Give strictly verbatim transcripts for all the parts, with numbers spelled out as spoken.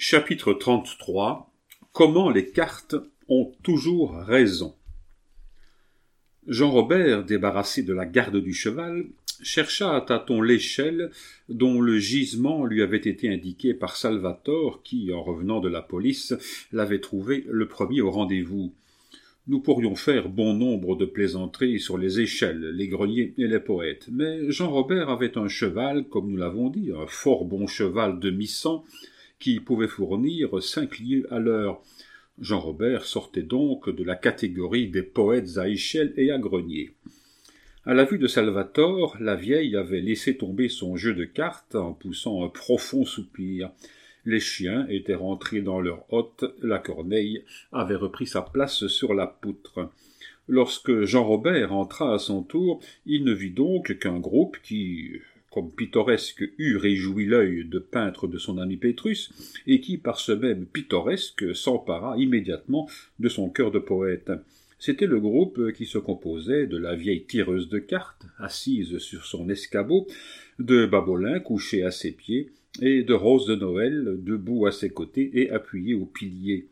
Chapitre trente-trois. Comment les cartes ont toujours raison. Jean-Robert, débarrassé de la garde du cheval, chercha à tâtons l'échelle dont le gisement lui avait été indiqué par Salvator qui, en revenant de la police, l'avait trouvé le premier au rendez-vous. Nous pourrions faire bon nombre de plaisanteries sur les échelles, les greniers et les poètes, mais Jean-Robert avait un cheval, comme nous l'avons dit, un fort bon cheval de mi-cent, qui pouvait fournir cinq lieues à l'heure. Jean-Robert sortait donc de la catégorie des poètes à échelle et à grenier. À la vue de Salvator, la vieille avait laissé tomber son jeu de cartes en poussant un profond soupir. Les chiens étaient rentrés dans leur hotte, la corneille avait repris sa place sur la poutre. Lorsque Jean-Robert entra à son tour, il ne vit donc qu'un groupe qui, comme pittoresque, eût réjoui l'œil de peintre de son ami Pétrus, et qui, par ce même pittoresque, s'empara immédiatement de son cœur de poète. C'était le groupe qui se composait de la vieille tireuse de cartes, assise sur son escabeau, de Babolin couché à ses pieds, et de Rose de Noël, debout à ses côtés et appuyée au pilier.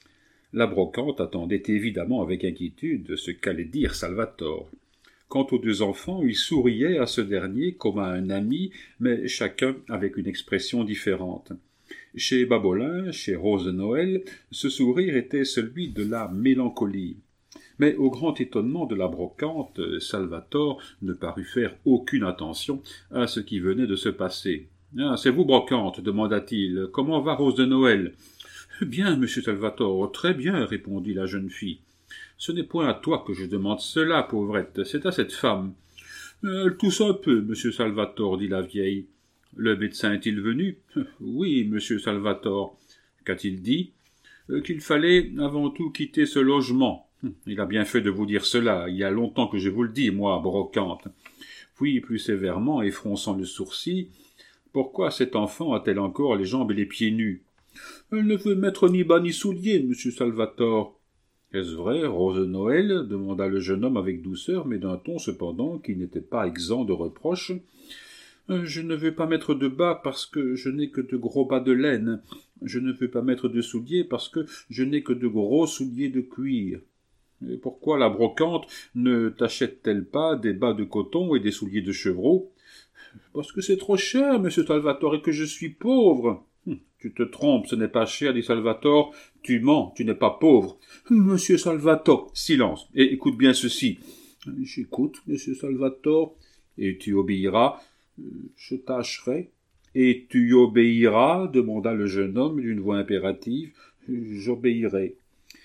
La brocante attendait évidemment avec inquiétude ce qu'allait dire Salvator. Quant aux deux enfants, ils souriaient à ce dernier comme à un ami, mais chacun avec une expression différente. Chez Babolin, chez Rose de Noël, ce sourire était celui de la mélancolie. Mais au grand étonnement de la brocante, Salvator ne parut faire aucune attention à ce qui venait de se passer. « Ah, c'est vous, brocante, demanda-t-il. Comment va Rose de Noël ?»« Bien, monsieur Salvator, très bien, répondit la jeune fille. Ce n'est point à toi que je demande cela, pauvrette, c'est à cette femme. Elle tousse un peu, monsieur Salvator, dit la vieille. Le médecin est-il venu? Oui, monsieur Salvator. Qu'a-t-il dit? Qu'il fallait avant tout quitter ce logement. Il a bien fait de vous dire cela, il y a longtemps que je vous le dis, moi, brocante. Puis, plus sévèrement, et fronçant le sourcil, pourquoi cette enfant a-t-elle encore les jambes et les pieds nus? Elle ne veut mettre ni bas ni souliers, monsieur Salvator. Est-ce vrai, Rose de Noël? Demanda le jeune homme avec douceur, mais d'un ton cependant qui n'était pas exempt de reproches. Je ne veux pas mettre de bas parce que je n'ai que de gros bas de laine. Je ne veux pas mettre de souliers parce que je n'ai que de gros souliers de cuir. Et pourquoi la brocante ne t'achète-t-elle pas des bas de coton et des souliers de chevreau? Parce que c'est trop cher, monsieur Salvator, et que je suis pauvre. Hum, tu te trompes, ce n'est pas cher, dit Salvator. Tu mens, tu n'es pas pauvre. Monsieur Salvator, silence, et écoute bien ceci. J'écoute, monsieur Salvator. Et tu obéiras. Je tâcherai. Et tu obéiras, demanda le jeune homme d'une voix impérative. J'obéirai.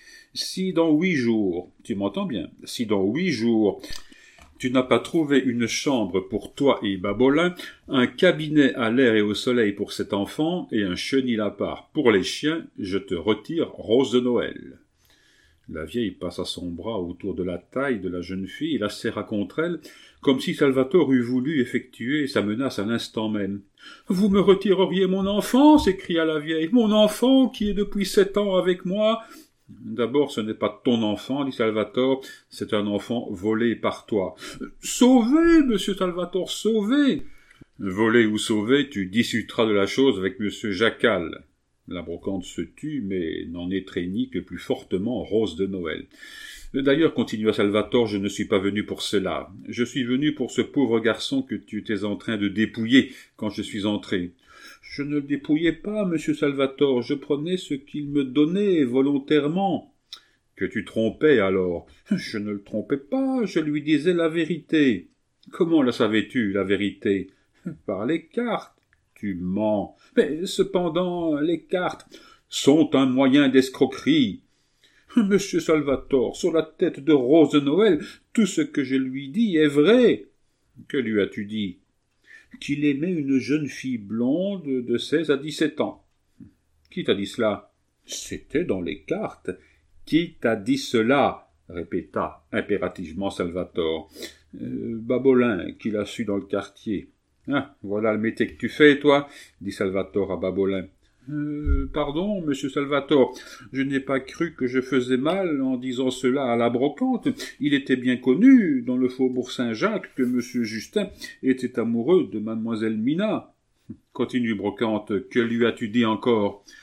Si dans huit jours, tu m'entends bien, si dans huit jours, tu n'as pas trouvé une chambre pour toi et Babolin, un cabinet à l'air et au soleil pour cet enfant, et un chenil à part pour les chiens, je te retire Rose de Noël. La vieille passa son bras autour de la taille de la jeune fille et la serra contre elle, comme si Salvator eût voulu effectuer sa menace à l'instant même. « Vous me retireriez mon enfant » s'écria la vieille. « Mon enfant qui est depuis sept ans avec moi !»« D'abord, ce n'est pas ton enfant, dit Salvator, c'est un enfant volé par toi. »« Sauvé, monsieur Salvator, sauvé !»« Volé ou sauvé, tu discuteras de la chose avec monsieur Jacal. » La brocante se tut, mais n'en étreignit que plus fortement Rose de Noël. « D'ailleurs, continua Salvator, je ne suis pas venu pour cela. Je suis venu pour ce pauvre garçon que tu étais en train de dépouiller quand je suis entré. » Je ne le dépouillais pas, monsieur Salvator, je prenais ce qu'il me donnait volontairement. Que tu trompais alors? Je ne le trompais pas, je lui disais la vérité. Comment la savais-tu, la vérité? Par les cartes. Tu mens. Mais cependant, les cartes sont un moyen d'escroquerie. Monsieur Salvator, sur la tête de Rose de Noël, tout ce que je lui dis est vrai. Que lui as-tu dit? Qu'il aimait une jeune fille blonde de seize à dix-sept ans. Qui t'a dit cela? C'était dans les cartes. Qui t'a dit cela? Répéta impérativement Salvator. Euh, Babolin, qui l'a su dans le quartier. Ah, voilà le métier que tu fais, toi, dit Salvator à Babolin. Euh, pardon, monsieur Salvator, je n'ai pas cru que je faisais mal en disant cela à la brocante. Il était bien connu dans le faubourg Saint-Jacques que monsieur Justin était amoureux de mademoiselle Mina. Continue, brocante, que lui as-tu dit encore?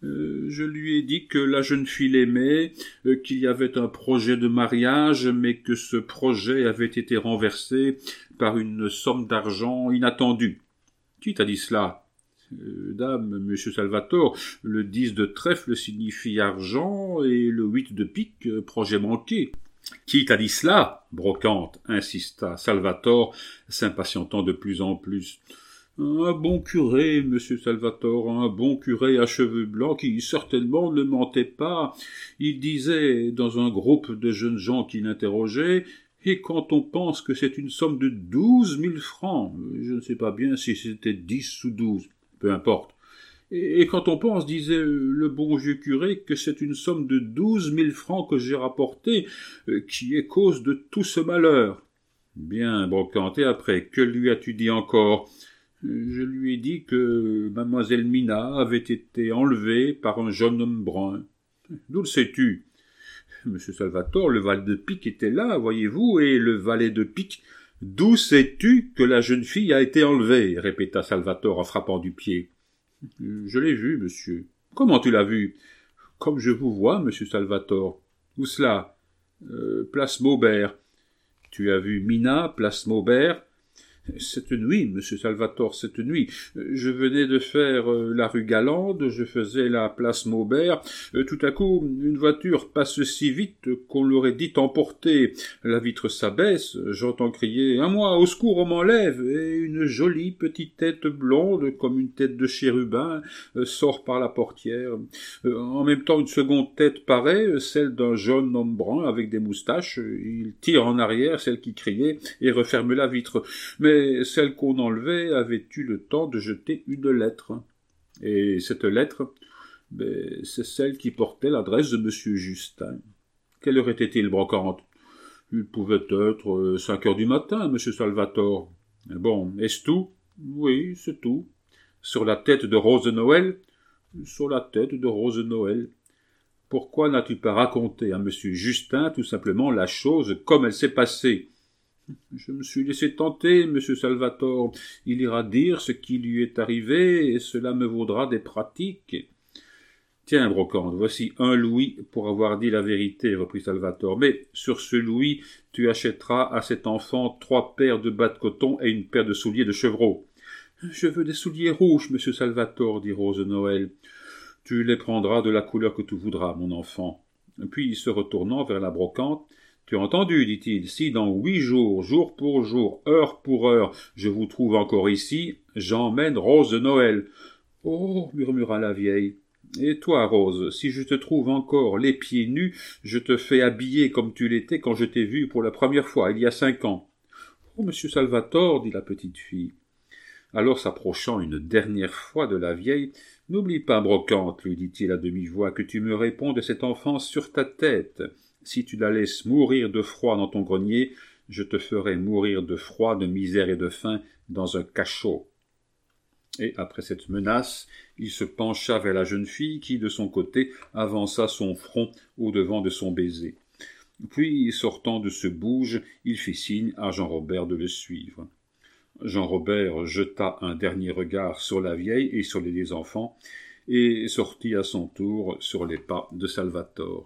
Euh, je lui ai dit que la jeune fille l'aimait, euh, qu'il y avait un projet de mariage, mais que ce projet avait été renversé par une somme d'argent inattendue. Qui t'a dit cela ? Euh, dame, monsieur Salvatore, le dix de trèfle signifie argent et le huit de pique, euh, projet manqué. Qui t'a dit cela ? Brocante, insista Salvatore, s'impatientant de plus en plus. Un bon curé, monsieur Salvatore, un bon curé à cheveux blancs qui certainement ne mentait pas. Il disait, dans un groupe de jeunes gens qui l'interrogeaient, « Et quand on pense que c'est une somme de douze mille francs, je ne sais pas bien si c'était dix ou douze, peu importe. Et quand on pense, disait le bon vieux curé, que c'est une somme de douze mille francs que j'ai rapportée, qui est cause de tout ce malheur. » Bien, Brocante, et après, que lui as-tu dit encore ? Je lui ai dit que mademoiselle Mina avait été enlevée par un jeune homme brun. D'où le sais-tu ? Monsieur Salvatore, le valet de pique était là, voyez-vous, et le valet de pique. D'où sais-tu que la jeune fille a été enlevée ? Répéta Salvatore en frappant du pied. Je l'ai vue, monsieur. Comment tu l'as vue ? Comme je vous vois, monsieur Salvatore. Où cela ? euh, Place Maubert. Tu as vu Mina, place Maubert ? Cette nuit, monsieur Salvatore, cette nuit, je venais de faire euh, la rue Galande, je faisais la place Maubert, euh, tout à coup, une voiture passe si vite qu'on l'aurait dit emporter. La vitre s'abaisse, j'entends crier « À moi, au secours, on m'enlève !» et une jolie petite tête blonde, comme une tête de chérubin, euh, sort par la portière. Euh, en même temps, une seconde tête paraît, celle d'un jeune homme brun avec des moustaches. Il tire en arrière celle qui criait et referme la vitre. Mais Mais celle qu'on enlevait avait eu le temps de jeter une lettre. Et cette lettre, ben, c'est celle qui portait l'adresse de monsieur Justin. Quelle heure était-il, Brocante ? Il pouvait être cinq heures du matin, monsieur Salvatore. Bon, est-ce tout ? Oui, c'est tout. Sur la tête de Rose de Noël ? Sur la tête de Rose de Noël. Pourquoi n'as-tu pas raconté à monsieur Justin tout simplement la chose comme elle s'est passée ? Je me suis laissé tenter, monsieur Salvatore. Il ira dire ce qui lui est arrivé, et cela me vaudra des pratiques. Tiens, Brocante, voici un louis pour avoir dit la vérité, reprit Salvatore. Mais sur ce louis, tu achèteras à cet enfant trois paires de bas de coton et une paire de souliers de chevreau. Je veux des souliers rouges, monsieur Salvatore, dit Rose de Noël. Tu les prendras de la couleur que tu voudras, mon enfant. Puis, se retournant vers la Brocante, tu as entendu, dit-il, si dans huit jours, jour pour jour, heure pour heure, je vous trouve encore ici, j'emmène Rose de Noël. Oh, murmura la vieille. Et toi, Rose, si je te trouve encore les pieds nus, je te fais habiller comme tu l'étais quand je t'ai vu pour la première fois, il y a cinq ans. Oh, monsieur Salvatore, dit la petite fille. Alors, s'approchant une dernière fois de la vieille, n'oublie pas, Brocante, lui dit-il à demi-voix, que tu me réponds de cette enfance sur ta tête. Si tu la laisses mourir de froid dans ton grenier, je te ferai mourir de froid, de misère et de faim dans un cachot. Et après cette menace, il se pencha vers la jeune fille qui, de son côté, avança son front au-devant de son baiser. Puis, sortant de ce bouge, il fit signe à Jean-Robert de le suivre. Jean-Robert jeta un dernier regard sur la vieille et sur les deux enfants, et sortit à son tour sur les pas de Salvatore.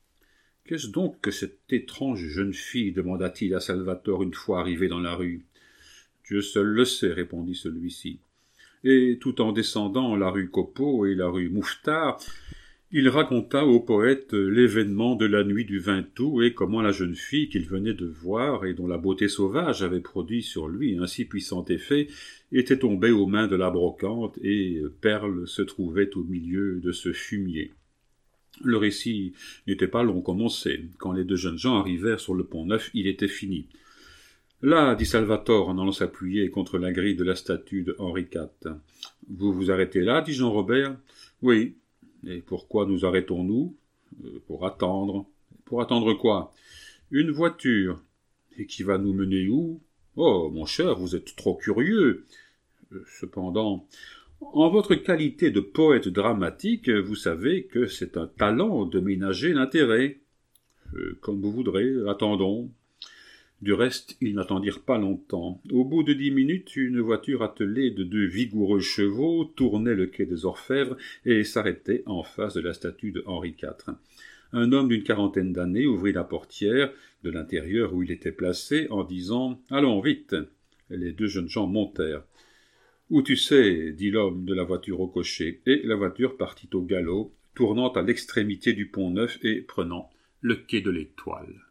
« Qu'est-ce donc que cette étrange jeune fille » demanda-t-il à Salvatore une fois arrivé dans la rue. « Dieu seul le sait, » répondit celui-ci. Et tout en descendant la rue Copeau et la rue Mouffetard, il raconta au poète l'événement de la nuit du vingt août et comment la jeune fille qu'il venait de voir et dont la beauté sauvage avait produit sur lui un si puissant effet était tombée aux mains de la Brocante et Perle se trouvait au milieu de ce fumier. Le récit n'était pas long comme on sait. Quand les deux jeunes gens arrivèrent sur le Pont-Neuf, il était fini. « Là, dit Salvatore en allant s'appuyer contre la grille de la statue de Henri quatre. « Vous vous arrêtez là, dit Jean-Robert. »« Oui. »« Et pourquoi nous arrêtons-nous ?»« Pour attendre. »« Pour attendre quoi ?»« Une voiture. »« Et qui va nous mener où ?»« Oh, mon cher, vous êtes trop curieux. »« Cependant, en votre qualité de poète dramatique, vous savez que c'est un talent de ménager l'intérêt. Euh, comme vous voudrez, attendons. » Du reste, ils n'attendirent pas longtemps. Au bout de dix minutes, une voiture attelée de deux vigoureux chevaux tournait le quai des Orfèvres et s'arrêtait en face de la statue de Henri quatre. Un homme d'une quarantaine d'années ouvrit la portière de l'intérieur où il était placé en disant « Allons, vite !» Les deux jeunes gens montèrent. « Où tu sais ?» dit l'homme de la voiture au cocher, et la voiture partit au galop, tournant à l'extrémité du Pont-Neuf et prenant le quai de l'Étoile.